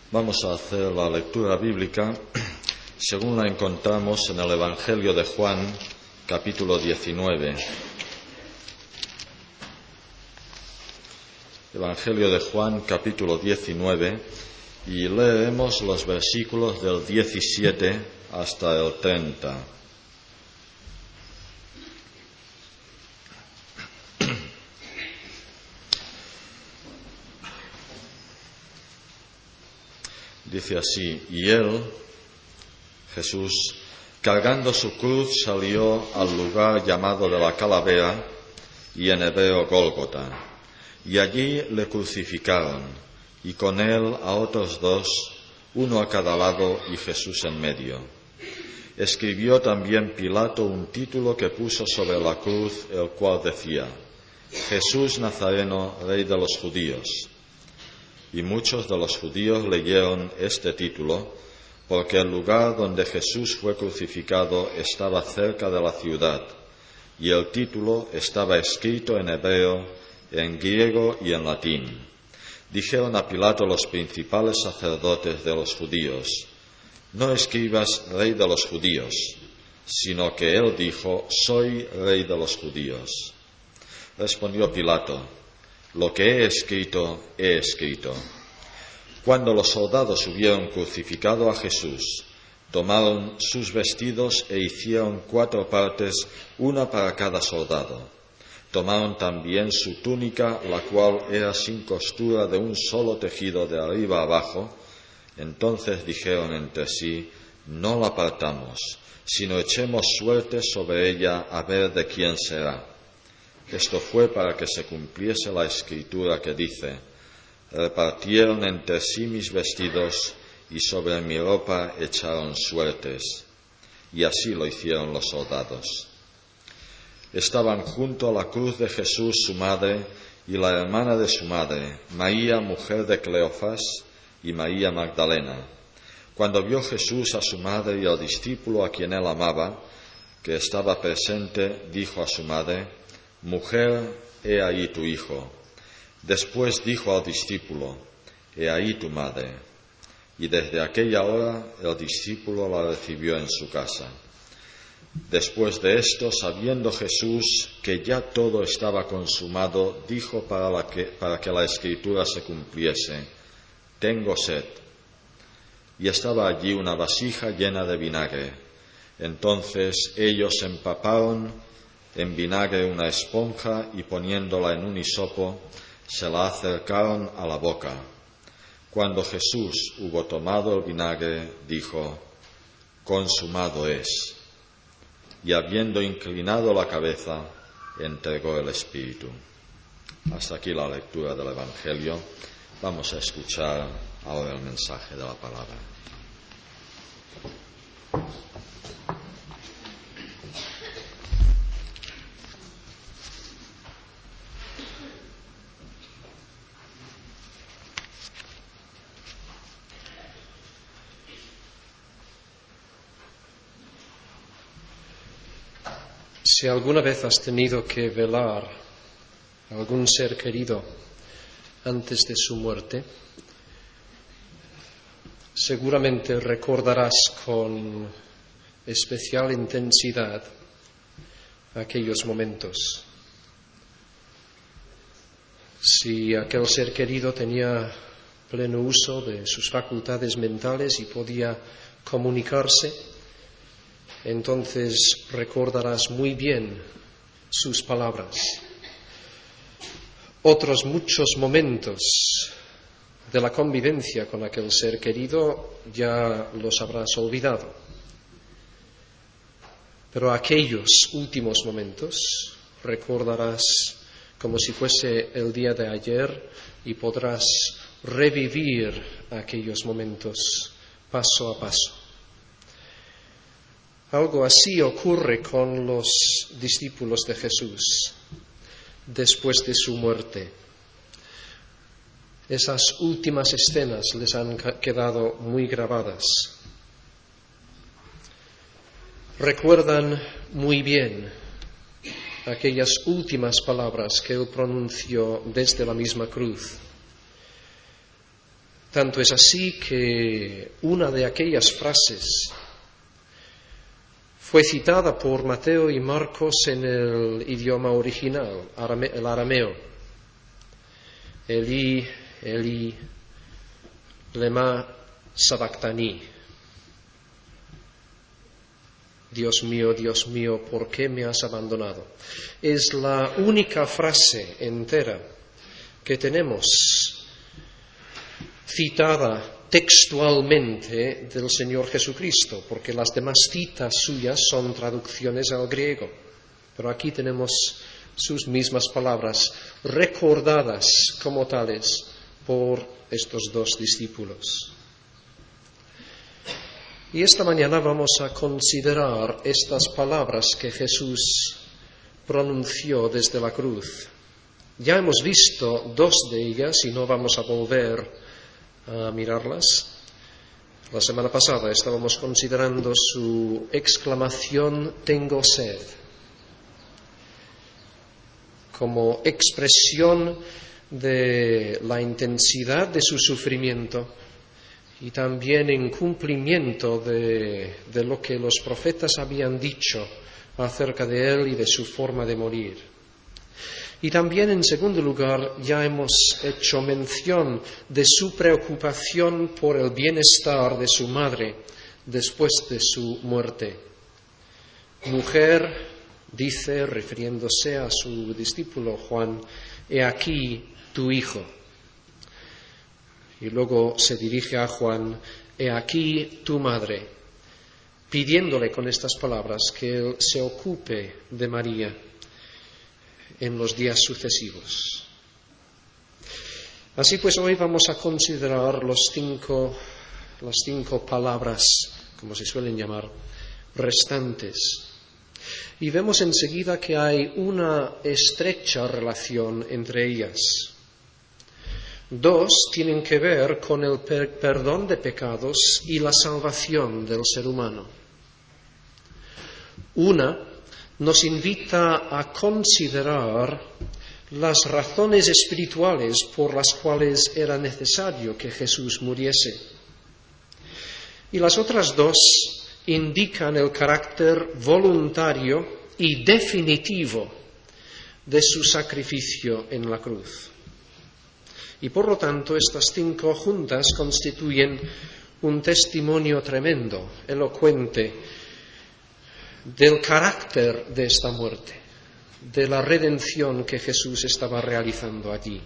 Vamos a hacer la lectura bíblica según la encontramos en el Evangelio de Juan, capítulo 19. Evangelio de Juan, capítulo 19, y leeremos los versículos del 17 hasta el 30. Dice así: y él, Jesús, cargando su cruz, salió al lugar llamado de la Calavera, y en hebreo Gólgota, y allí le crucificaron, y con él a otros dos, uno a cada lado y Jesús en medio. Escribió también Pilato un título que puso sobre la cruz, el cual decía: Jesús Nazareno, Rey de los Judíos. Y muchos de los judíos leyeron este título, porque el lugar donde Jesús fue crucificado estaba cerca de la ciudad, y el título estaba escrito en hebreo, en griego y en latín. Dijeron a Pilato los principales sacerdotes de los judíos: no escribas Rey de los Judíos, sino que él dijo: soy Rey de los Judíos. Respondió Pilato: lo que he escrito, he escrito. Cuando los soldados hubieron crucificado a Jesús, tomaron sus vestidos e hicieron 4 partes, una para cada soldado. Tomaron también su túnica, la cual era sin costura, de un solo tejido de arriba abajo. Entonces dijeron entre sí: no la partamos, sino echemos suerte sobre ella a ver de quién será. Esto fue para que se cumpliese la escritura que dice: repartieron entre sí mis vestidos y sobre mi ropa echaron suertes. Y así lo hicieron los soldados. Estaban junto a la cruz de Jesús su madre y la hermana de su madre, María, mujer de Cleofás, y María Magdalena. Cuando vio Jesús a su madre y al discípulo a quien él amaba, que estaba presente, dijo a su madre: mujer, he ahí tu hijo. Después dijo al discípulo: he ahí tu madre. Y desde aquella hora el discípulo la recibió en su casa. Después de esto, sabiendo Jesús que ya todo estaba consumado, dijo para que la escritura se cumpliese: tengo sed. Y estaba allí una vasija llena de vinagre. Entonces ellos empaparon en vinagre una esponja y poniéndola en un hisopo, se la acercaron a la boca. Cuando Jesús hubo tomado el vinagre, dijo: consumado es. Y habiendo inclinado la cabeza, entregó el espíritu. Hasta aquí la lectura del Evangelio. Vamos a escuchar ahora el mensaje de la palabra. Si alguna vez has tenido que velar a algún ser querido antes de su muerte, seguramente recordarás con especial intensidad aquellos momentos. Si aquel ser querido tenía pleno uso de sus facultades mentales y podía comunicarse, entonces recordarás muy bien sus palabras. Otros muchos momentos de la convivencia con aquel ser querido ya los habrás olvidado. Pero aquellos últimos momentos recordarás como si fuese el día de ayer y podrás revivir aquellos momentos paso a paso. Algo así ocurre con los discípulos de Jesús después de su muerte. Esas últimas escenas les han quedado muy grabadas. Recuerdan muy bien aquellas últimas palabras que él pronunció desde la misma cruz. Tanto es así que una de aquellas frases fue citada por Mateo y Marcos en el idioma original, el arameo. Eli, Eli, lema sabactani. Dios mío, ¿por qué me has abandonado? Es la única frase entera que tenemos citada textualmente del Señor Jesucristo, porque las demás citas suyas son traducciones al griego. Pero aquí tenemos sus mismas palabras, recordadas como tales por estos dos discípulos. Y esta mañana vamos a considerar estas palabras que Jesús pronunció desde la cruz. Ya hemos visto dos de ellas y no vamos a volver a mirarlas. La semana pasada estábamos considerando su exclamación "tengo sed", como expresión de la intensidad de su sufrimiento y también en cumplimiento de lo que los profetas habían dicho acerca de él y de su forma de morir. Y también, en segundo lugar, ya hemos hecho mención de su preocupación por el bienestar de su madre después de su muerte. Mujer, dice, refiriéndose a su discípulo Juan, he aquí tu hijo. Y luego se dirige a Juan, he aquí tu madre, pidiéndole con estas palabras que él se ocupe de María en los días sucesivos. Así pues, hoy vamos a considerar las cinco palabras, como se suelen llamar, restantes. Y vemos enseguida que hay una estrecha relación entre ellas. Dos tienen que ver con el perdón de pecados y la salvación del ser humano. Una nos invita a considerar las razones espirituales por las cuales era necesario que Jesús muriese. Y las otras dos indican el carácter voluntario y definitivo de su sacrificio en la cruz. Y por lo tanto, estas cinco juntas constituyen un testimonio tremendo, elocuente, del carácter de esta muerte, de la redención que Jesús estaba realizando allí.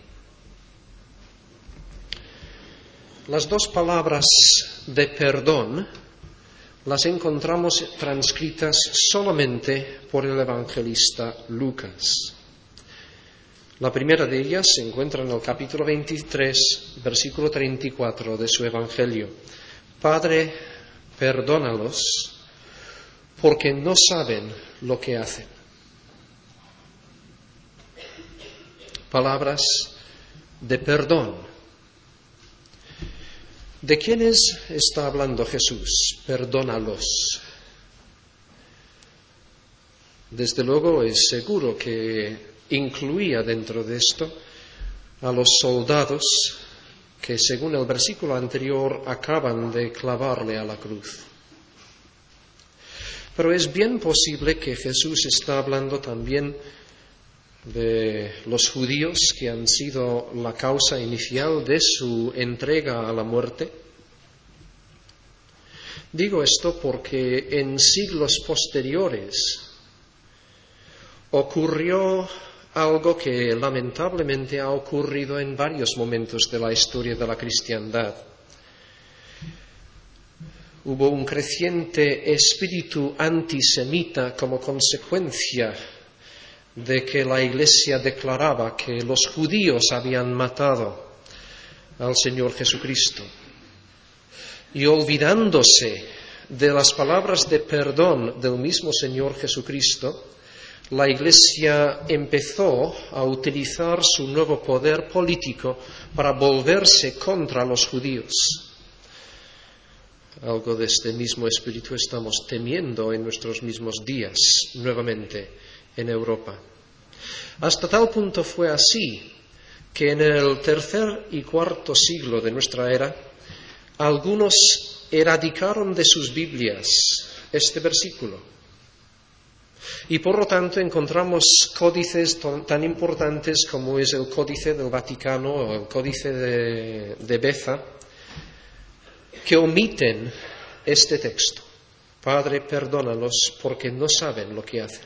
Las dos palabras de perdón las encontramos transcritas solamente por el evangelista Lucas. La primera de ellas se encuentra en el capítulo 23, versículo 34 de su Evangelio. Padre, perdónalos, porque no saben lo que hacen. Palabras de perdón. ¿De quiénes está hablando Jesús? Perdónalos. Desde luego es seguro que incluía dentro de esto a los soldados que, según el versículo anterior, acaban de clavarle a la cruz. Pero es bien posible que Jesús está hablando también de los judíos que han sido la causa inicial de su entrega a la muerte. Digo esto porque en siglos posteriores ocurrió algo que lamentablemente ha ocurrido en varios momentos de la historia de la cristiandad. Hubo un creciente espíritu antisemita como consecuencia de que la Iglesia declaraba que los judíos habían matado al Señor Jesucristo. Y olvidándose de las palabras de perdón del mismo Señor Jesucristo, la Iglesia empezó a utilizar su nuevo poder político para volverse contra los judíos. Algo de este mismo espíritu estamos temiendo en nuestros mismos días, nuevamente en Europa. Hasta tal punto fue así que en el tercer y cuarto siglo de nuestra era, algunos erradicaron de sus Biblias este versículo. Y por lo tanto encontramos códices tan importantes como es el Códice del Vaticano o el Códice de Beza, que omiten este texto. Padre, perdónalos porque no saben lo que hacen.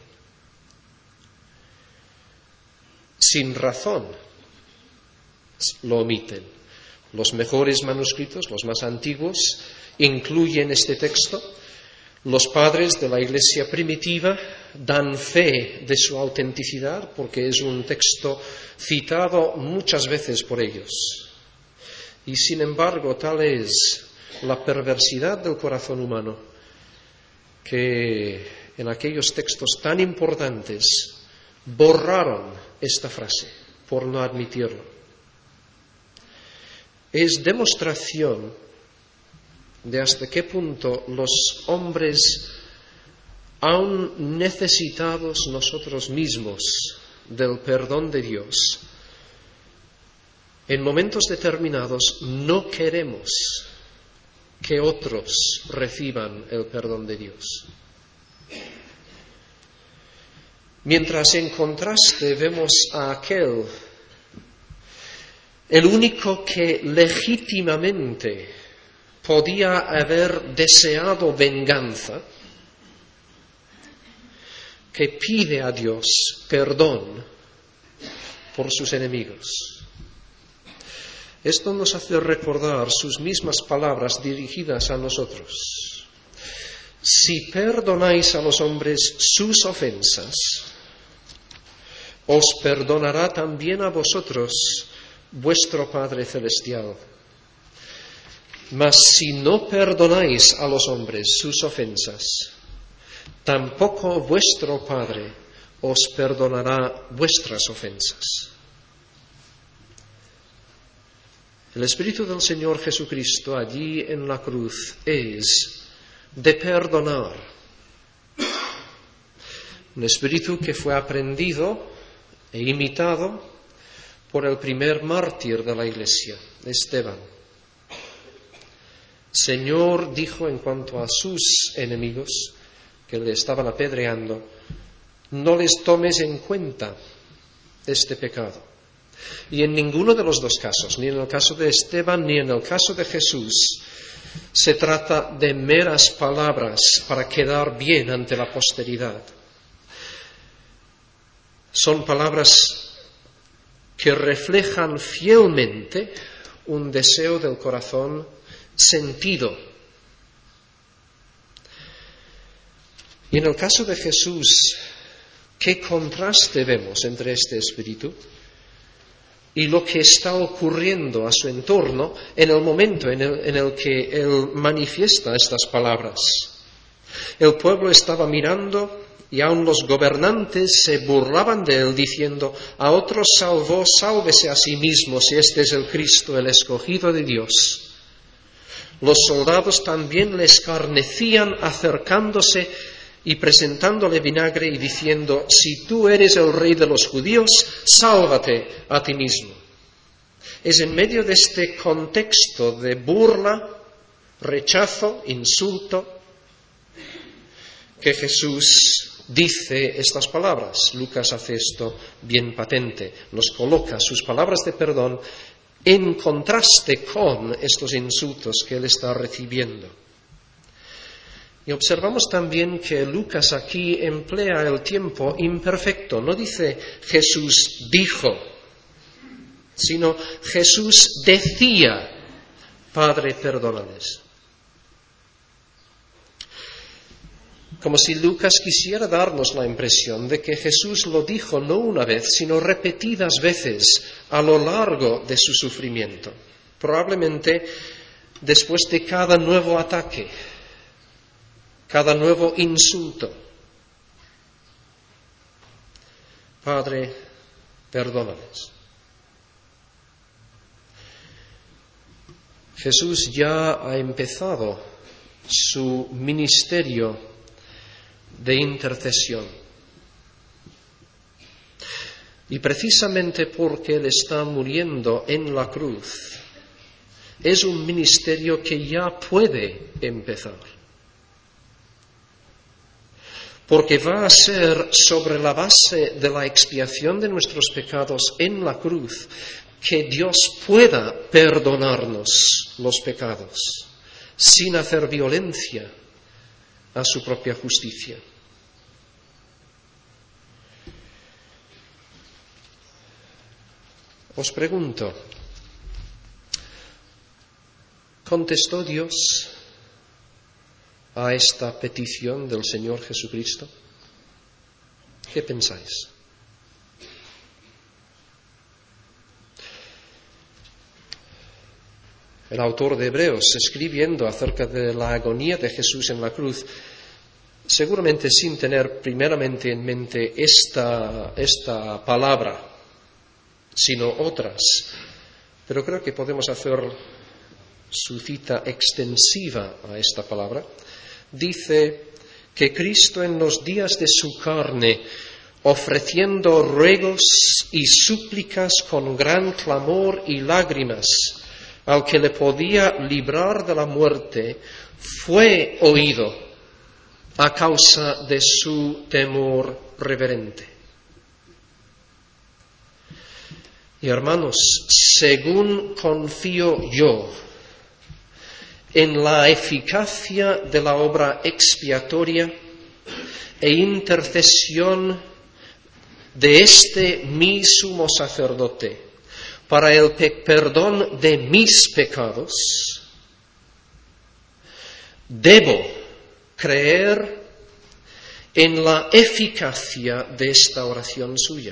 Sin razón lo omiten. Los mejores manuscritos, los más antiguos, incluyen este texto. Los padres de la Iglesia primitiva dan fe de su autenticidad porque es un texto citado muchas veces por ellos. Y sin embargo, tal es la perversidad del corazón humano que en aquellos textos tan importantes borraron esta frase por no admitirlo. Es demostración de hasta qué punto los hombres, aun necesitados nosotros mismos del perdón de Dios, en momentos determinados no queremos que otros reciban el perdón de Dios. Mientras en contraste vemos a aquel, el único que legítimamente podía haber deseado venganza, que pide a Dios perdón por sus enemigos. Esto nos hace recordar sus mismas palabras dirigidas a nosotros. Si perdonáis a los hombres sus ofensas, os perdonará también a vosotros vuestro Padre Celestial. Mas si no perdonáis a los hombres sus ofensas, tampoco vuestro Padre os perdonará vuestras ofensas. El Espíritu del Señor Jesucristo allí en la cruz es de perdonar. Un espíritu que fue aprendido e imitado por el primer mártir de la Iglesia, Esteban. Señor dijo en cuanto a sus enemigos que le estaban apedreando, no les tomes en cuenta este pecado. Y en ninguno de los dos casos, ni en el caso de Esteban ni en el caso de Jesús, se trata de meras palabras para quedar bien ante la posteridad. Son palabras que reflejan fielmente un deseo del corazón sentido. Y en el caso de Jesús, ¿qué contraste vemos entre este espíritu y lo que está ocurriendo a su entorno en el momento en el que él manifiesta estas palabras? El pueblo estaba mirando y aun los gobernantes se burlaban de él diciendo, a otros salvó, sálvese a sí mismo si este es el Cristo, el escogido de Dios. Los soldados también le escarnecían acercándose y presentándole vinagre y diciendo, si tú eres el rey de los judíos, sálvate a ti mismo. Es en medio de este contexto de burla, rechazo, insulto, que Jesús dice estas palabras. Lucas hace esto bien patente, nos coloca sus palabras de perdón en contraste con estos insultos que él está recibiendo. Y observamos también que Lucas aquí emplea el tiempo imperfecto. No dice Jesús dijo, sino Jesús decía, Padre, perdónales. Como si Lucas quisiera darnos la impresión de que Jesús lo dijo no una vez, sino repetidas veces a lo largo de su sufrimiento. Probablemente después de cada nuevo ataque, cada nuevo insulto. Padre, perdónales. Jesús ya ha empezado su ministerio de intercesión. Y precisamente porque Él está muriendo en la cruz, es un ministerio que ya puede empezar. Porque va a ser sobre la base de la expiación de nuestros pecados en la cruz que Dios pueda perdonarnos los pecados sin hacer violencia a su propia justicia. Os pregunto, ¿contestó Dios a esta petición del Señor Jesucristo? ¿Qué pensáis? El autor de Hebreos, escribiendo acerca de la agonía de Jesús en la cruz, seguramente sin tener primeramente en mente esta palabra, sino otras, pero creo que podemos hacer su cita extensiva a esta palabra, dice que Cristo en los días de su carne, ofreciendo ruegos y súplicas con gran clamor y lágrimas al que le podía librar de la muerte, fue oído a causa de su temor reverente. Y hermanos, según confío yo en la eficacia de la obra expiatoria e intercesión de este mi sumo sacerdote para el perdón de mis pecados, debo creer en la eficacia de esta oración suya.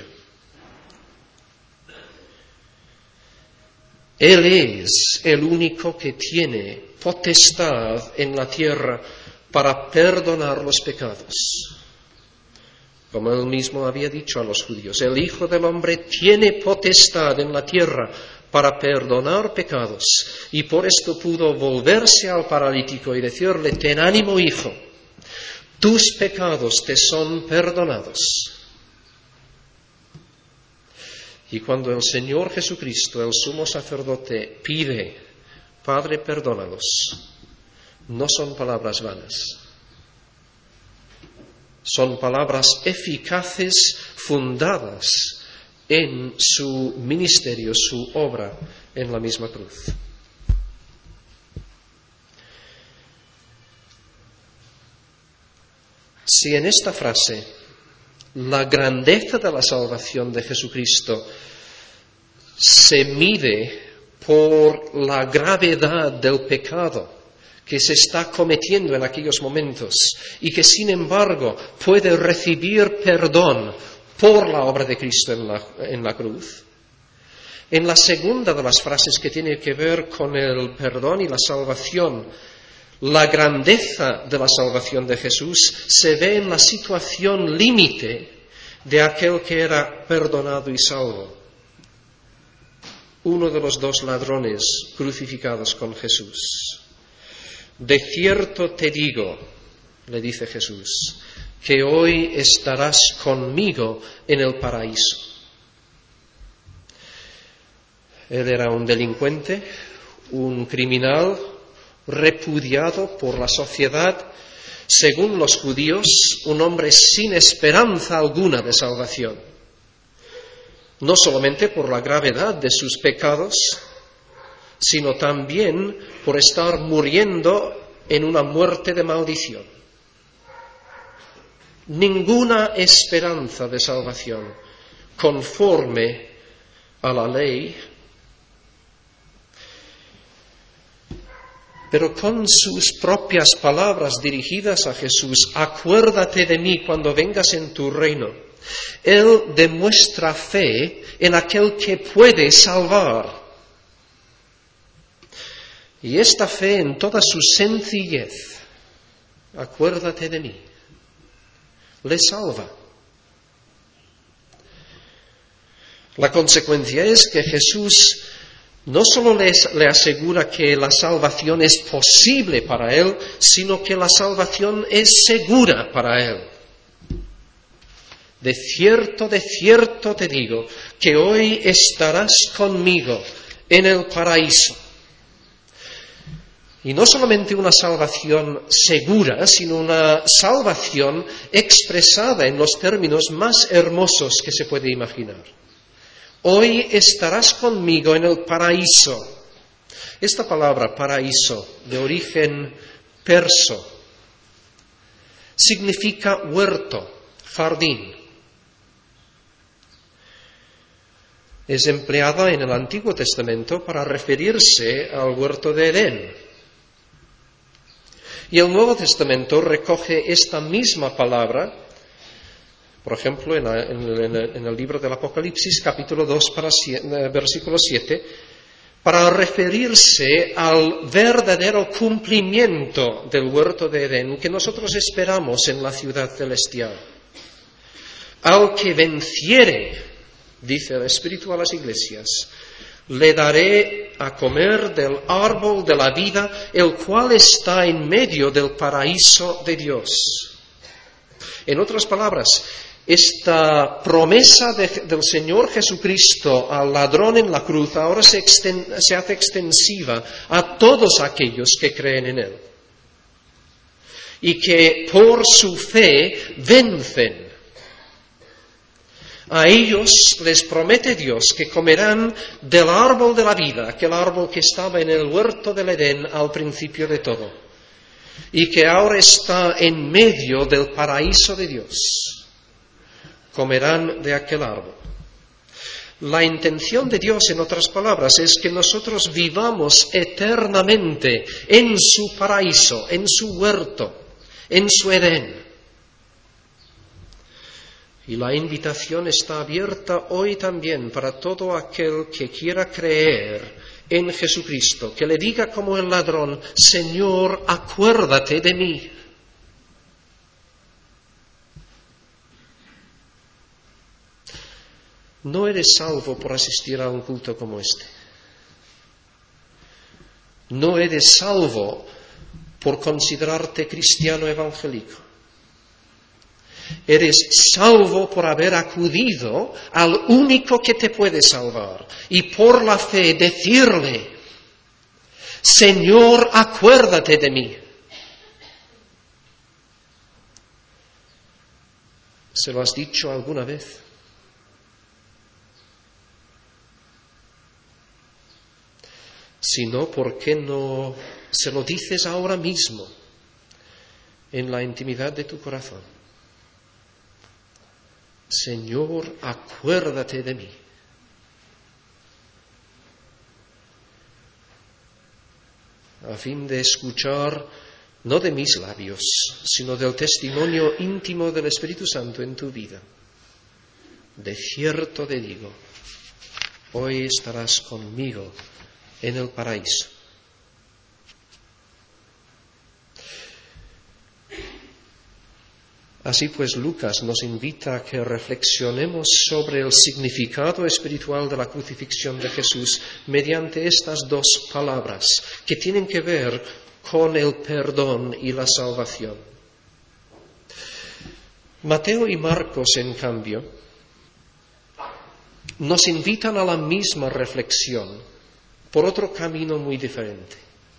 Él es el único que tiene potestad en la tierra para perdonar los pecados. Como él mismo había dicho a los judíos, el Hijo del Hombre tiene potestad en la tierra para perdonar pecados. Y por esto pudo volverse al paralítico y decirle, ten ánimo, hijo, tus pecados te son perdonados. Y cuando el Señor Jesucristo, el sumo sacerdote, pide, Padre, perdónalos, no son palabras vanas. Son palabras eficaces, fundadas en su ministerio, su obra en la misma cruz. Si en esta frase la grandeza de la salvación de Jesucristo se mide por la gravedad del pecado que se está cometiendo en aquellos momentos y que sin embargo puede recibir perdón por la obra de Cristo en la cruz. En la segunda de las frases que tiene que ver con el perdón y la salvación, la grandeza de la salvación de Jesús se ve en la situación límite de aquel que era perdonado y salvo. Uno de los dos ladrones crucificados con Jesús. De cierto te digo, le dice Jesús, que hoy estarás conmigo en el paraíso. Él era un delincuente, un criminal, repudiado por la sociedad, según los judíos, un hombre sin esperanza alguna de salvación. No solamente por la gravedad de sus pecados, sino también por estar muriendo en una muerte de maldición. Ninguna esperanza de salvación conforme a la ley, pero con sus propias palabras dirigidas a Jesús, acuérdate de mí cuando vengas en tu reino. Él demuestra fe en aquel que puede salvar. Y esta fe en toda su sencillez, acuérdate de mí, le salva. La consecuencia es que Jesús no solo le asegura que la salvación es posible para él, sino que la salvación es segura para él. de cierto te digo, que hoy estarás conmigo en el paraíso. Y no solamente una salvación segura, sino una salvación expresada en los términos más hermosos que se puede imaginar. Hoy estarás conmigo en el paraíso. Esta palabra paraíso, de origen perso, significa huerto, jardín. Es empleada en el Antiguo Testamento para referirse al huerto de Edén. Y el Nuevo Testamento recoge esta misma palabra, por ejemplo, en el libro del Apocalipsis, capítulo 2, versículo 7, para referirse al verdadero cumplimiento del huerto de Edén que nosotros esperamos en la ciudad celestial. Al que venciere, dice el Espíritu a las iglesias, le daré a comer del árbol de la vida, el cual está en medio del paraíso de Dios. En otras palabras, esta promesa del Señor Jesucristo al ladrón en la cruz ahora se hace extensiva a todos aquellos que creen en Él y que por su fe vencen. A ellos les promete Dios que comerán del árbol de la vida, aquel árbol que estaba en el huerto del Edén al principio de todo, y que ahora está en medio del paraíso de Dios. Comerán de aquel árbol. La intención de Dios, en otras palabras, es que nosotros vivamos eternamente en su paraíso, en su huerto, en su Edén. Y la invitación está abierta hoy también para todo aquel que quiera creer en Jesucristo, que le diga como el ladrón: Señor, acuérdate de mí. No eres salvo por asistir a un culto como este. No eres salvo por considerarte cristiano evangélico. Eres salvo por haber acudido al único que te puede salvar y por la fe decirle: Señor, acuérdate de mí. ¿Se lo has dicho alguna vez? Si no, ¿por qué no se lo dices ahora mismo en la intimidad de tu corazón? Señor, acuérdate de mí. A fin de escuchar, no de mis labios, sino del testimonio íntimo del Espíritu Santo en tu vida. De cierto te digo, hoy estarás conmigo en el paraíso. Así pues, Lucas nos invita a que reflexionemos sobre el significado espiritual de la crucifixión de Jesús mediante estas dos palabras que tienen que ver con el perdón y la salvación. Mateo y Marcos, en cambio, nos invitan a la misma reflexión por otro camino muy diferente.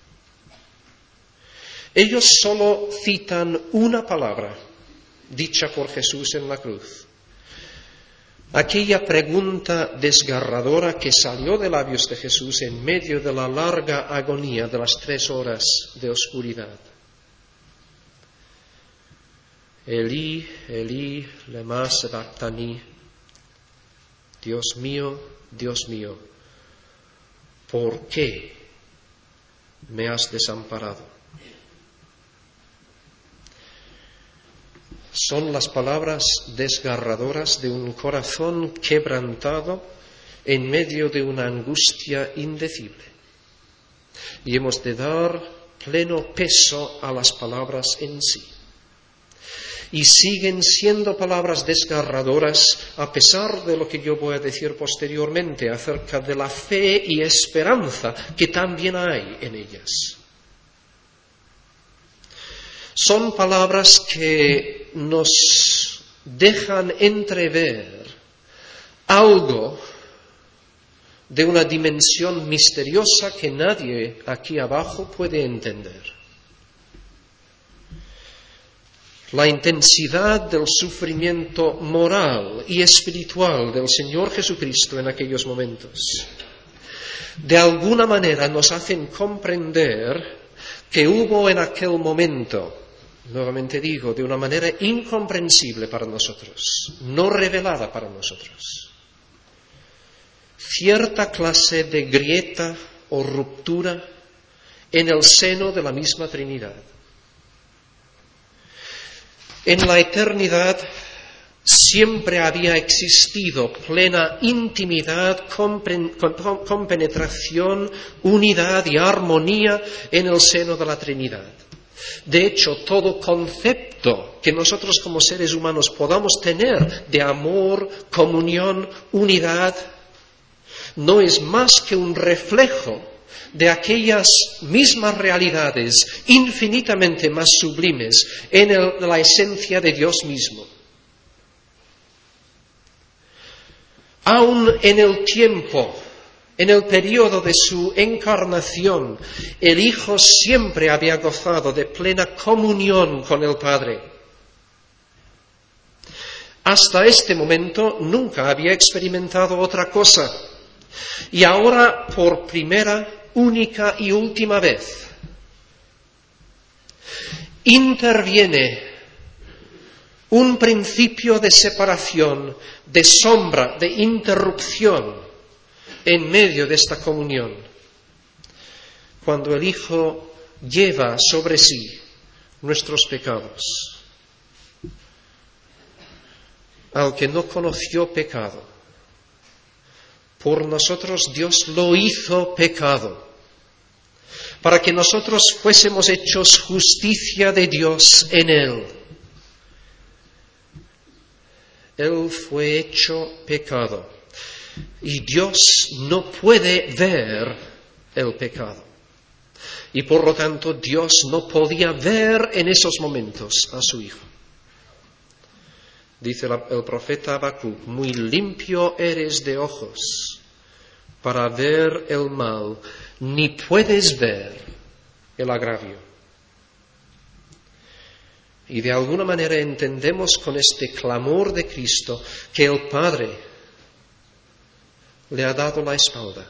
Ellos solo citan una palabra dicha por Jesús en la cruz. Aquella pregunta desgarradora que salió de labios de Jesús en medio de la larga agonía de las 3 horas de oscuridad. Elí, Elí, lema sabactani. Dios mío, ¿por qué me has desamparado? Son las palabras desgarradoras de un corazón quebrantado en medio de una angustia indecible. Y hemos de dar pleno peso a las palabras en sí. Y siguen siendo palabras desgarradoras a pesar de lo que yo voy a decir posteriormente acerca de la fe y esperanza que también hay en ellas. Son palabras que nos dejan entrever algo de una dimensión misteriosa que nadie aquí abajo puede entender. La intensidad del sufrimiento moral y espiritual del Señor Jesucristo en aquellos momentos, de alguna manera nos hacen comprender que hubo en aquel momento, nuevamente digo, de una manera incomprensible para nosotros, no revelada para nosotros, cierta clase de grieta o ruptura en el seno de la misma Trinidad. En la eternidad siempre había existido plena intimidad, compenetración, unidad y armonía en el seno de la Trinidad. De hecho, todo concepto que nosotros como seres humanos podamos tener de amor, comunión, unidad, no es más que un reflejo de aquellas mismas realidades infinitamente más sublimes en la esencia de Dios mismo. Aún en el tiempo, en el periodo de su encarnación, el Hijo siempre había gozado de plena comunión con el Padre. Hasta este momento nunca había experimentado otra cosa. Y ahora, por primera, única y última vez, interviene un principio de separación, de sombra, de interrupción en medio de esta comunión, cuando el Hijo lleva sobre sí nuestros pecados. Al que no conoció pecado, por nosotros Dios lo hizo pecado, para que nosotros fuésemos hechos justicia de Dios en Él. Él fue hecho pecado y Dios no puede ver el pecado. Y por lo tanto Dios no podía ver en esos momentos a su Hijo. Dice el profeta Habacuc: muy limpio eres de ojos para ver el mal, ni puedes ver el agravio. Y de alguna manera entendemos con este clamor de Cristo que el Padre le ha dado la espalda.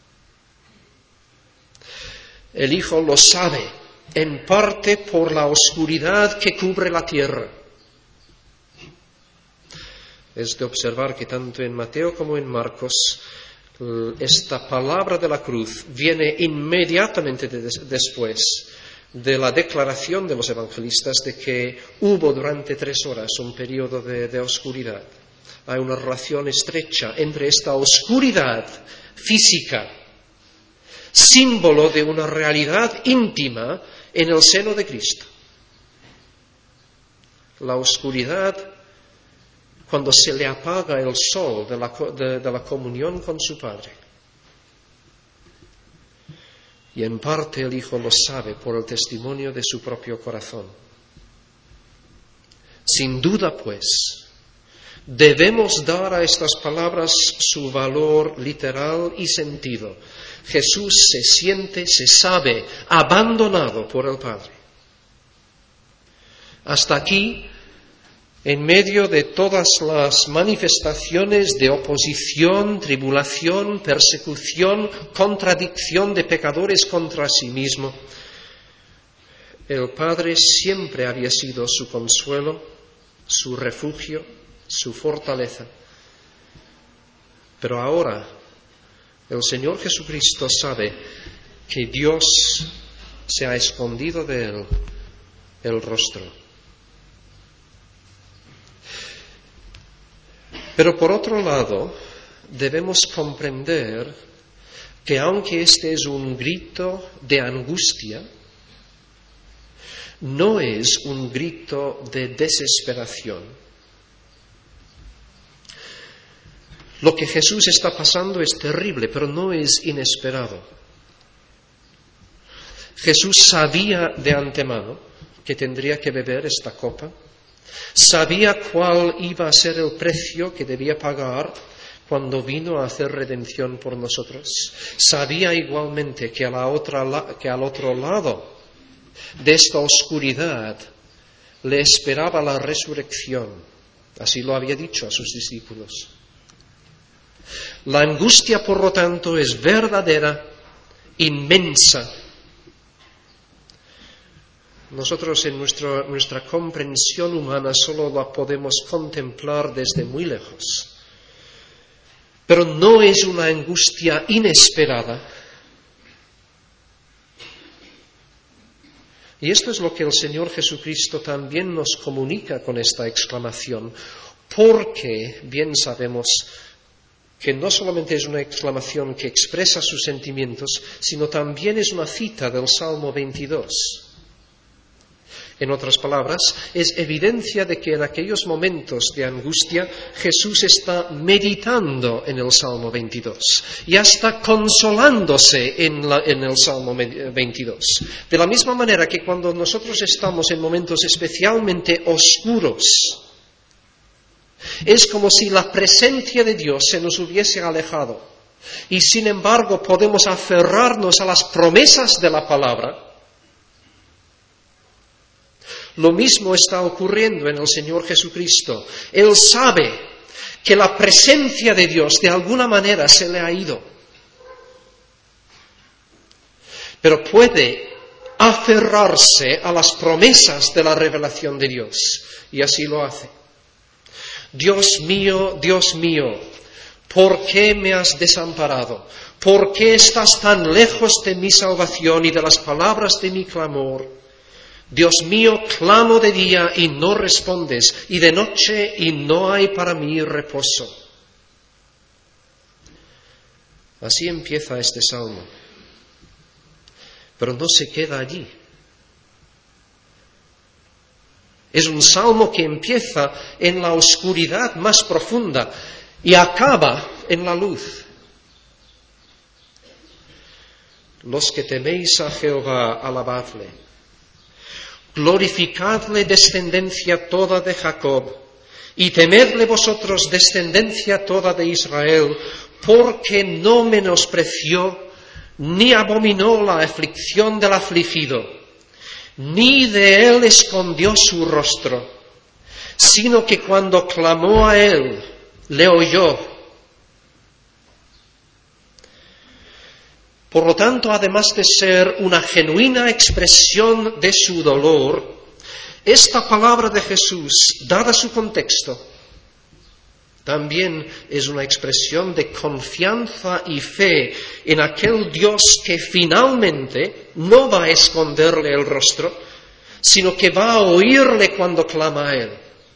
El Hijo lo sabe, en parte por la oscuridad que cubre la tierra. Es de observar que tanto en Mateo como en Marcos esta palabra de la cruz viene inmediatamente después de la declaración de los evangelistas de que hubo durante 3 horas un periodo de oscuridad. Hay una relación estrecha entre esta oscuridad física, símbolo de una realidad íntima en el seno de Cristo. La oscuridad cuando se le apaga el sol de la comunión con su Padre. Y en parte el Hijo lo sabe por el testimonio de su propio corazón. Sin duda, pues, debemos dar a estas palabras su valor literal y sentido. Jesús se siente, se sabe, abandonado por el Padre. Hasta aquí, en medio de todas las manifestaciones de oposición, tribulación, persecución, contradicción de pecadores contra sí mismo, el Padre siempre había sido su consuelo, su refugio, su fortaleza. Pero ahora el Señor Jesucristo sabe que Dios se ha escondido de él el rostro. Pero por otro lado, debemos comprender que aunque este es un grito de angustia, no es un grito de desesperación. Lo que Jesús está pasando es terrible, pero no es inesperado. Jesús sabía de antemano que tendría que beber esta copa Sabía cuál iba a ser el precio que debía pagar cuando vino a hacer redención por nosotros. Sabía igualmente que al otro lado de esta oscuridad le esperaba la resurrección. Así lo había dicho a sus discípulos. La angustia, por lo tanto, es verdadera, inmensa. Nosotros en nuestra comprensión humana solo la podemos contemplar desde muy lejos. Pero no es una angustia inesperada. Y esto es lo que el Señor Jesucristo también nos comunica con esta exclamación, porque bien sabemos que no solamente es una exclamación que expresa sus sentimientos, sino también es una cita del Salmo 22. En otras palabras, es evidencia de que en aquellos momentos de angustia Jesús está meditando en el Salmo 22, ya está consolándose en el Salmo 22. De la misma manera que cuando nosotros estamos en momentos especialmente oscuros, es como si la presencia de Dios se nos hubiese alejado y sin embargo podemos aferrarnos a las promesas de la palabra. Lo mismo está ocurriendo en el Señor Jesucristo. Él sabe que la presencia de Dios de alguna manera se le ha ido, pero puede aferrarse a las promesas de la revelación de Dios, y así lo hace. Dios mío, ¿por qué me has desamparado? ¿Por qué estás tan lejos de mi salvación y de las palabras de mi clamor? Dios mío, clamo de día y no respondes, y de noche y no hay para mí reposo. Así empieza este salmo. Pero no se queda allí. Es un salmo que empieza en la oscuridad más profunda y acaba en la luz. Los que teméis a Jehová, alabadle. Glorificadle, descendencia toda de Jacob, y temedle vosotros, descendencia toda de Israel, porque no menospreció ni abominó la aflicción del afligido, ni de él escondió su rostro, sino que cuando clamó a él, le oyó. Por lo tanto, además de ser una genuina expresión de su dolor, esta palabra de Jesús, dada su contexto, también es una expresión de confianza y fe en aquel Dios que finalmente no va a esconderle el rostro, sino que va a oírle cuando clama a él.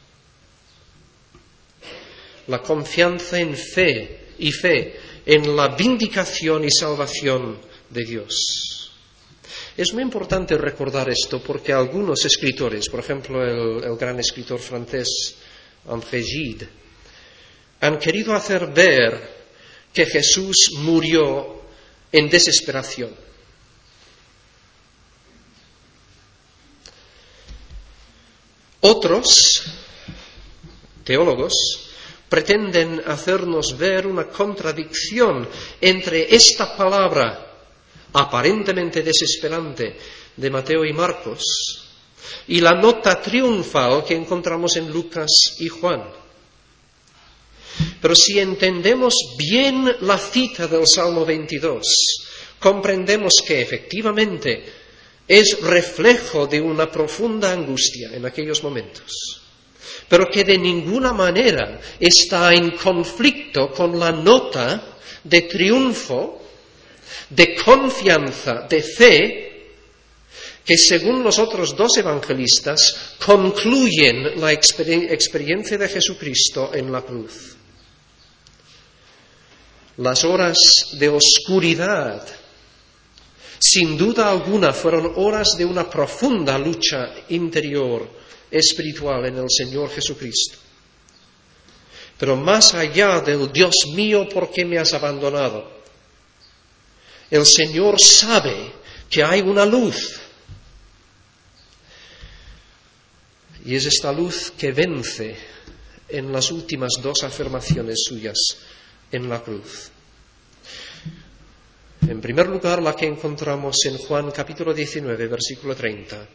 La confianza en fe en la vindicación y salvación de Dios. Es muy importante recordar esto porque algunos escritores, por ejemplo el gran escritor francés André Gide, han querido hacer ver que Jesús murió en desesperación. Otros teólogos pretenden hacernos ver una contradicción entre esta palabra aparentemente desesperante de Mateo y Marcos y la nota triunfal que encontramos en Lucas y Juan. Pero si entendemos bien la cita del Salmo 22, comprendemos que efectivamente es reflejo de una profunda angustia en aquellos momentos, pero que de ninguna manera está en conflicto con la nota de triunfo, de confianza, de fe, que según los otros dos evangelistas concluyen la experiencia de Jesucristo en la cruz. Las horas de oscuridad, sin duda alguna, fueron horas de una profunda lucha interior espiritual en el Señor Jesucristo. Pero más allá del Dios mío, ¿por qué me has abandonado?, el Señor sabe que hay una luz. Y es esta luz que vence en las últimas dos afirmaciones suyas en la cruz. En primer lugar, la que encontramos en Juan capítulo 19, versículo 30.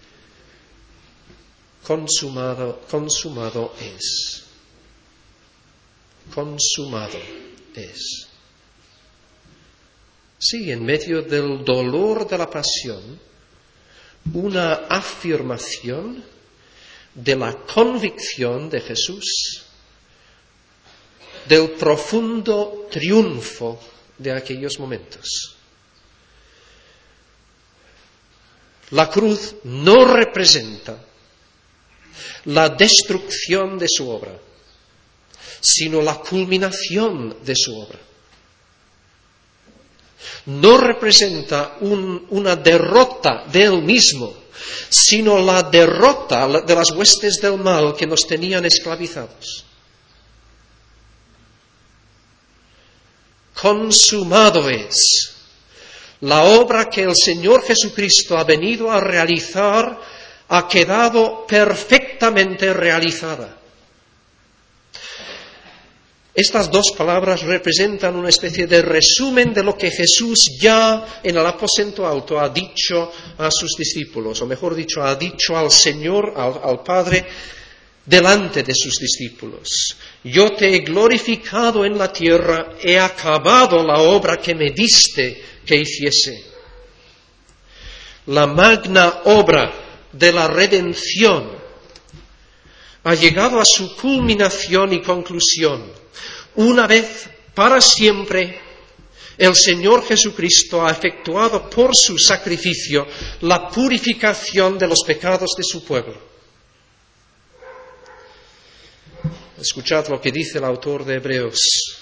Consumado es. Consumado es. Sí, en medio del dolor de la pasión, una afirmación de la convicción de Jesús del profundo triunfo de aquellos momentos. La cruz no representa la destrucción de su obra, sino la culminación de su obra. No representa una derrota de él mismo, sino la derrota de las huestes del mal que nos tenían esclavizados. Consumado es. La obra que el Señor Jesucristo ha venido a realizar ha quedado perfectamente realizada. Estas dos palabras representan una especie de resumen de lo que Jesús ya en el aposento alto ha dicho a sus discípulos, o mejor dicho, ha dicho al Señor, al Padre, delante de sus discípulos. Yo te he glorificado en la tierra, he acabado la obra que me diste que hiciese. La magna obra de la redención ha llegado a su culminación y conclusión. Una vez para siempre, el Señor Jesucristo ha efectuado por su sacrificio la purificación de los pecados de su pueblo. Escuchad lo que dice el autor de Hebreos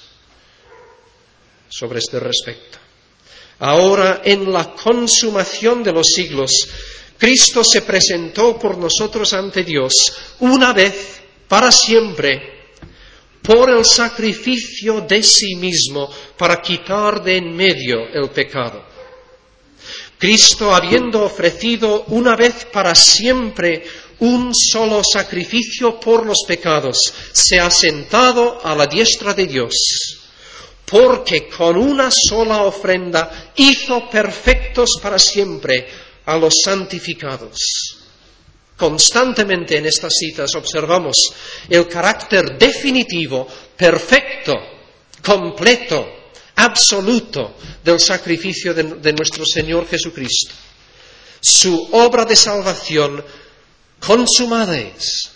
sobre este respecto. Ahora, en la consumación de los siglos, Cristo se presentó por nosotros ante Dios una vez para siempre por el sacrificio de sí mismo para quitar de en medio el pecado. Cristo, habiendo ofrecido una vez para siempre un solo sacrificio por los pecados, se ha sentado a la diestra de Dios, porque con una sola ofrenda hizo perfectos para siempre a los santificados. Constantemente en estas citas observamos el carácter definitivo, perfecto, completo, absoluto del sacrificio de nuestro Señor Jesucristo. Su obra de salvación consumada es.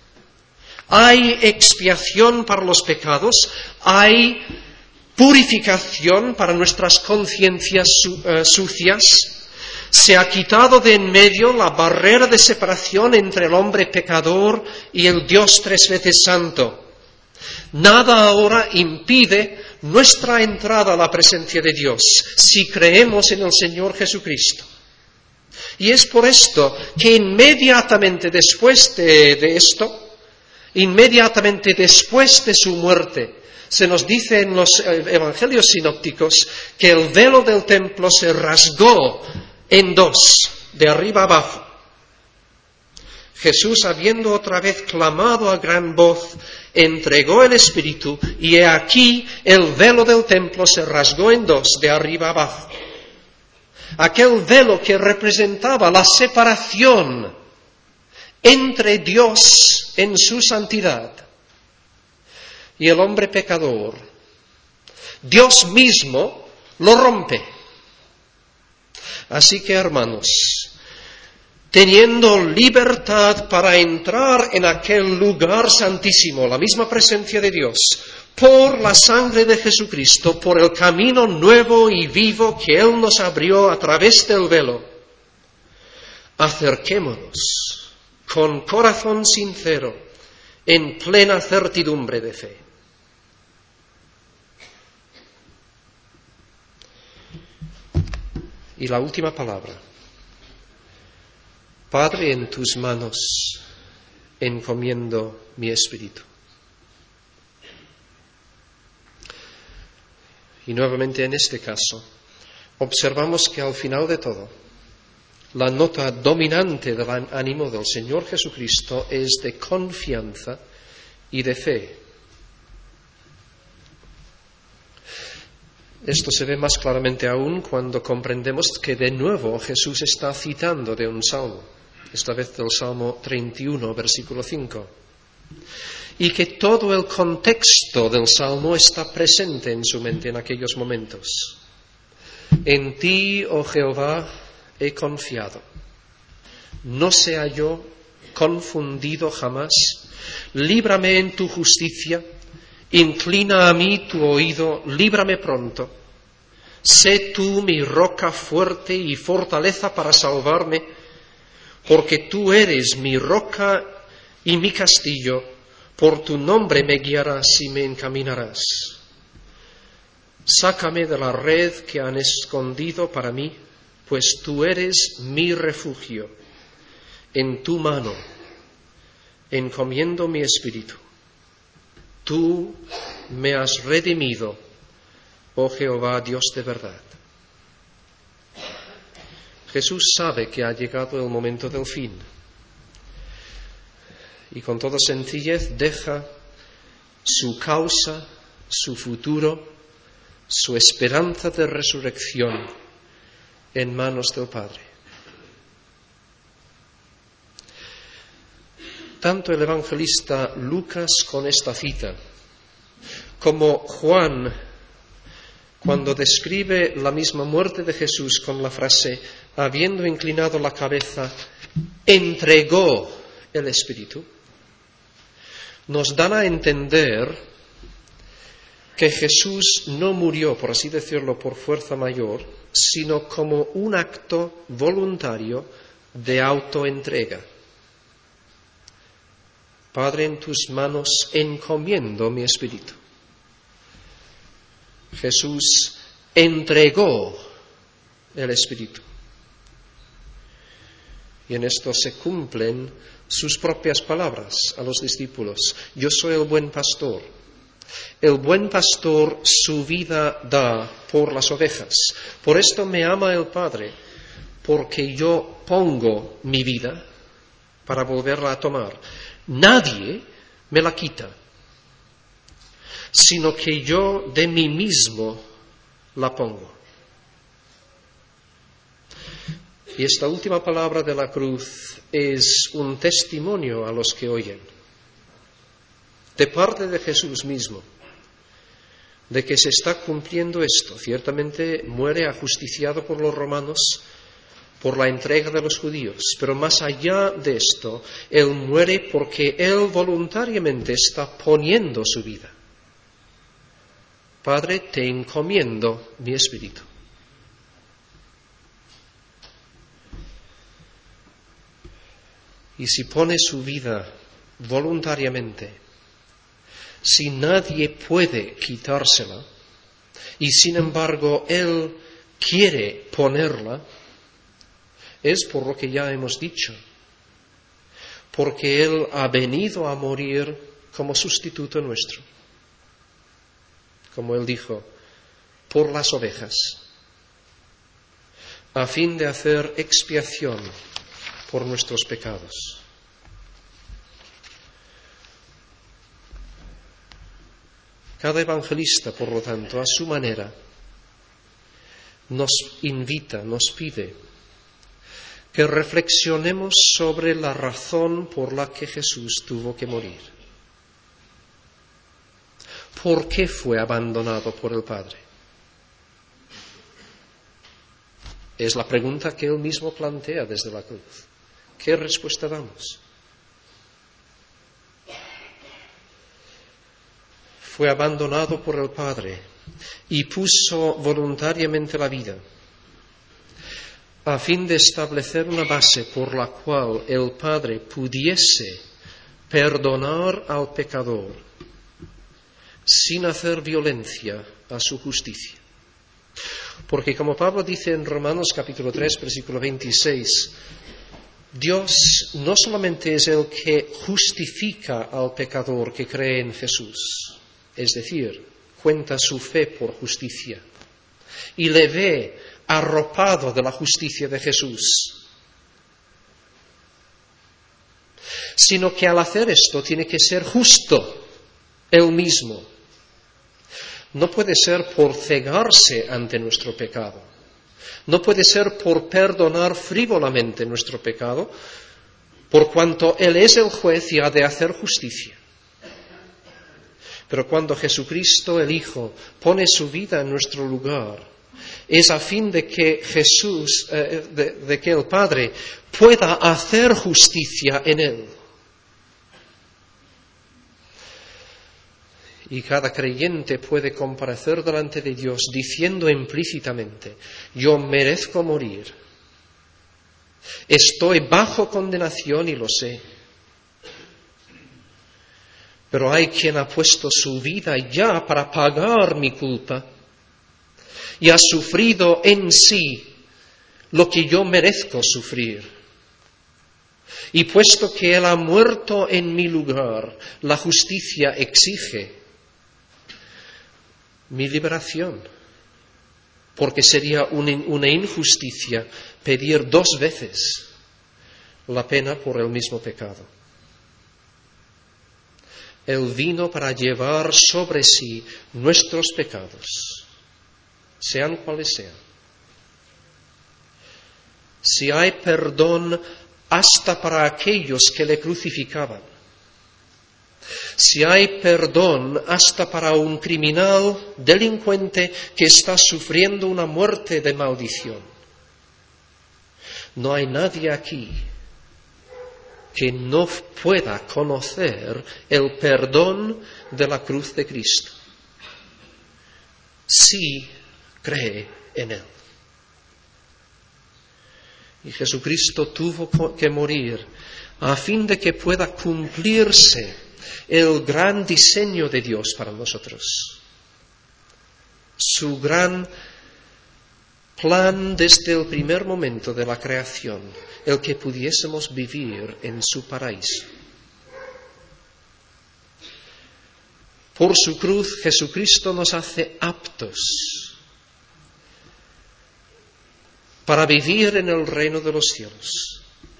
Hay expiación para los pecados, hay purificación para nuestras conciencias sucias. Se ha quitado de en medio la barrera de separación entre el hombre pecador y el Dios tres veces santo. Nada ahora impide nuestra entrada a la presencia de Dios si creemos en el Señor Jesucristo. Y es por esto que inmediatamente después de esto, inmediatamente después de su muerte, se nos dice en los evangelios sinópticos que el velo del templo se rasgó en dos, de arriba abajo. Jesús, habiendo otra vez clamado a gran voz, entregó el Espíritu, y he aquí el velo del templo se rasgó en dos, de arriba abajo. Aquel velo que representaba la separación entre Dios en su santidad y el hombre pecador, Dios mismo lo rompe. Así que, hermanos, teniendo libertad para entrar en aquel lugar santísimo, la misma presencia de Dios, por la sangre de Jesucristo, por el camino nuevo y vivo que Él nos abrió a través del velo, acerquémonos con corazón sincero, en plena certidumbre de fe. Y la última palabra. Padre, en tus manos encomiendo mi espíritu. Y nuevamente en este caso, observamos que al final de todo, La nota dominante del ánimo del Señor Jesucristo es de confianza y de fe. Esto se ve más claramente aún cuando comprendemos que de nuevo Jesús está citando de un salmo, esta vez del Salmo 31, versículo 5, y que todo el contexto del salmo está presente en su mente en aquellos momentos. En ti, oh Jehová, he confiado. No sea yo confundido jamás. Líbrame en tu justicia. Inclina a mí tu oído, líbrame pronto. Sé tú mi roca fuerte y fortaleza para salvarme, porque tú eres mi roca y mi castillo. Por tu nombre me guiarás y me encaminarás. Sácame de la red que han escondido para mí, pues tú eres mi refugio. En tu mano encomiendo mi espíritu. Tú me has redimido, oh Jehová, Dios de verdad. Jesús sabe que ha llegado el momento del fin y con toda sencillez deja su causa, su futuro, su esperanza de resurrección en manos del Padre. Tanto el evangelista Lucas con esta cita, como Juan cuando describe la misma muerte de Jesús con la frase, habiendo inclinado la cabeza, entregó el Espíritu, nos dan a entender que Jesús no murió, por así decirlo, por fuerza mayor, sino como un acto voluntario de autoentrega. Padre, en tus manos encomiendo mi espíritu. Jesús entregó el espíritu. Y en esto se cumplen sus propias palabras a los discípulos. Yo soy el buen pastor. El buen pastor su vida da por las ovejas. Por esto me ama el Padre, porque yo pongo mi vida para volverla a tomar. Nadie me la quita, sino que yo de mí mismo la pongo. Y esta última palabra de la cruz es un testimonio a los que oyen, de parte de Jesús mismo, de que se está cumpliendo esto. Ciertamente muere ajusticiado por los romanos, por la entrega de los judíos, pero más allá de esto, Él muere porque Él voluntariamente está poniendo su vida. Padre, te encomiendo mi espíritu. Y si pone su vida voluntariamente, si nadie puede quitársela, y sin embargo Él quiere ponerla, es por lo que ya hemos dicho, porque Él ha venido a morir como sustituto nuestro, como Él dijo, por las ovejas, a fin de hacer expiación por nuestros pecados. Cada evangelista, por lo tanto, a su manera, nos invita, nos pide que reflexionemos sobre la razón por la que Jesús tuvo que morir. ¿Por qué fue abandonado por el Padre? Es la pregunta que Él mismo plantea desde la cruz. ¿Qué respuesta damos? Fue abandonado por el Padre y puso voluntariamente la vida a fin de establecer una base por la cual el Padre pudiese perdonar al pecador sin hacer violencia a su justicia. Porque como Pablo dice en Romanos capítulo 3, versículo 26, Dios no solamente es el que justifica al pecador que cree en Jesús, es decir, cuenta su fe por justicia y le ve arropado de la justicia de Jesús, sino que al hacer esto tiene que ser justo él mismo. No puede ser por cegarse ante nuestro pecado. No puede ser por perdonar frívolamente nuestro pecado, por cuanto Él es el juez y ha de hacer justicia. Pero cuando Jesucristo, el Hijo, pone su vida en nuestro lugar, es a fin de que de que el Padre pueda hacer justicia en Él. Y cada creyente puede comparecer delante de Dios diciendo implícitamente: yo merezco morir, estoy bajo condenación y lo sé. Pero hay quien ha puesto su vida ya para pagar mi culpa y ha sufrido en sí lo que yo merezco sufrir. Y puesto que Él ha muerto en mi lugar, la justicia exige mi liberación, porque sería una injusticia pedir 2 veces la pena por el mismo pecado. Él vino para llevar sobre sí nuestros pecados, sean cuales sean. Si hay perdón hasta para aquellos que le crucificaban, si hay perdón hasta para un criminal delincuente que está sufriendo una muerte de maldición, no hay nadie aquí que no pueda conocer el perdón de la cruz de Cristo, si cree en Él. Y Jesucristo tuvo que morir a fin de que pueda cumplirse el gran diseño de Dios para nosotros, su gran plan desde el primer momento de la creación, el que pudiésemos vivir en su paraíso. Por su cruz, Jesucristo nos hace aptos para vivir en el reino de los cielos.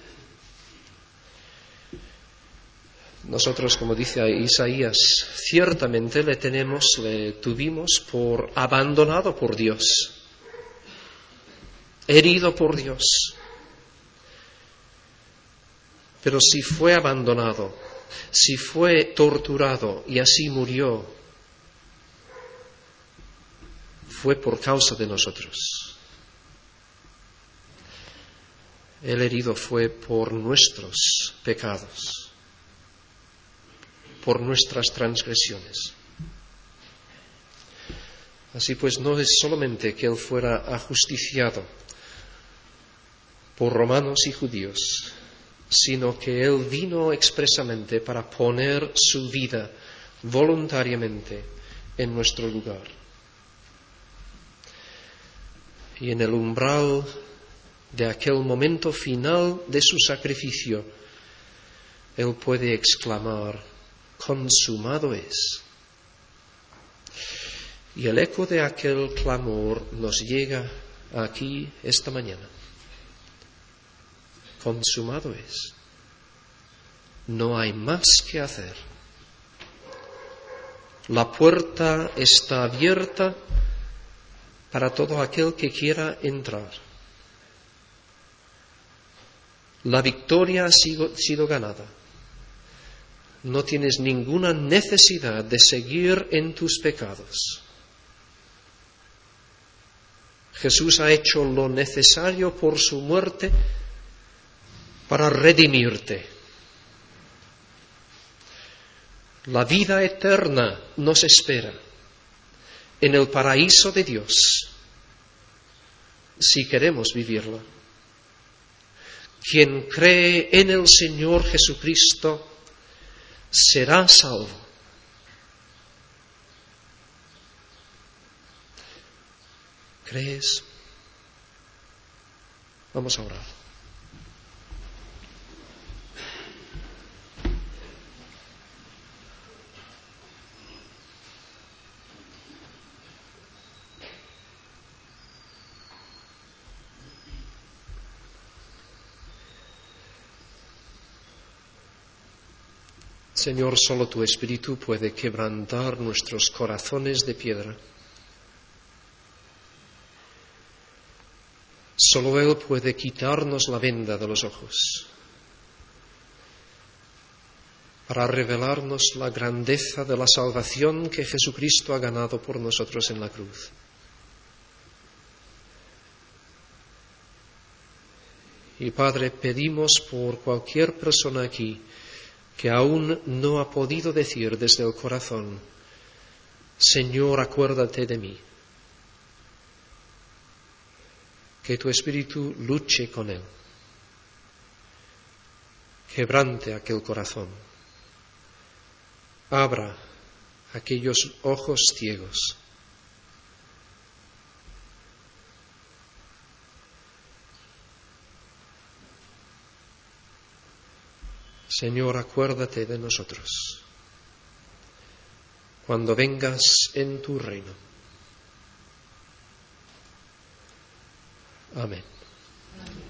Nosotros, como dice Isaías, ciertamente le tuvimos por abandonado por Dios, herido por Dios. Pero si fue abandonado, si fue torturado y así murió, fue por causa de nosotros. El herido fue por nuestros pecados, por nuestras transgresiones. Así pues, no es solamente que Él fuera ajusticiado por romanos y judíos, sino que Él vino expresamente para poner su vida voluntariamente en nuestro lugar. Y en el umbral de aquel momento final de su sacrificio, Él puede exclamar: consumado es. Y el eco de aquel clamor nos llega aquí esta mañana. Consumado es. No hay más que hacer. La puerta está abierta para todo aquel que quiera entrar. La victoria ha sido ganada. No tienes ninguna necesidad de seguir en tus pecados. Jesús ha hecho lo necesario por su muerte para redimirte. La vida eterna nos espera en el paraíso de Dios, si queremos vivirla. Quien cree en el Señor Jesucristo será salvo. ¿Crees? Vamos a orar. Señor, solo tu Espíritu puede quebrantar nuestros corazones de piedra. Solo Él puede quitarnos la venda de los ojos para revelarnos la grandeza de la salvación que Jesucristo ha ganado por nosotros en la cruz. Y Padre, pedimos por cualquier persona aquí que aún no ha podido decir desde el corazón: Señor, acuérdate de mí. Que tu Espíritu luche con él, quebrante aquel corazón, abra aquellos ojos ciegos. Señor, acuérdate de nosotros cuando vengas en tu reino. Amén.